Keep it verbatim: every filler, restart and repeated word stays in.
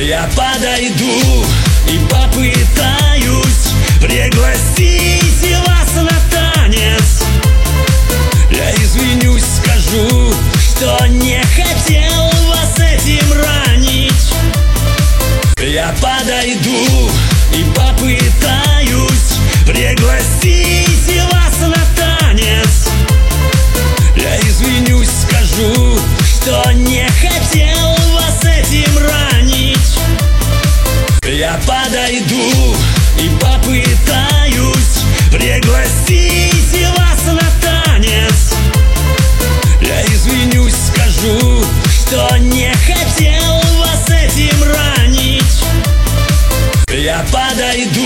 Я подойду и попытаюсь пригласить вас на танец. Я извинюсь, скажу, что не хотел вас этим ранить. Я подойду и попытаюсь пригласить вас на танец. Я извинюсь, скажу, что не хотел вас этим ранить. Я подойду и попытаюсь пригласить вас на танец. Я извинюсь, скажу, что не хотел вас этим ранить. Я подойду